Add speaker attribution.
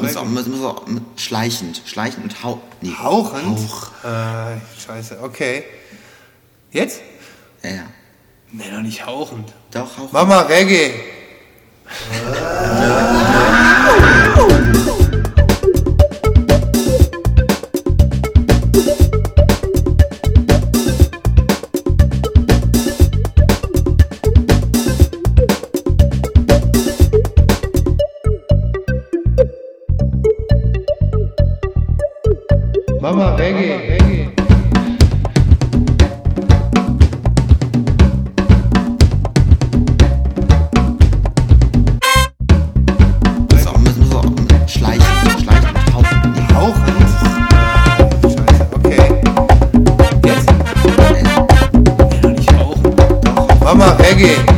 Speaker 1: Muss auch schleichend und
Speaker 2: hauchend?
Speaker 1: Hauch.
Speaker 2: Scheiße, okay. Jetzt?
Speaker 1: Ja.
Speaker 2: Nee, doch nicht hauchend.
Speaker 1: Doch, hauchend.
Speaker 2: Mama, Reggae. Mama, Reggae.
Speaker 1: Muss auch schleichend und hauchend.
Speaker 2: Hauchend? Scheiße, okay. Jetzt?
Speaker 1: Nee,
Speaker 2: doch nicht hauchend.
Speaker 1: doch.
Speaker 2: Mama, Reggae.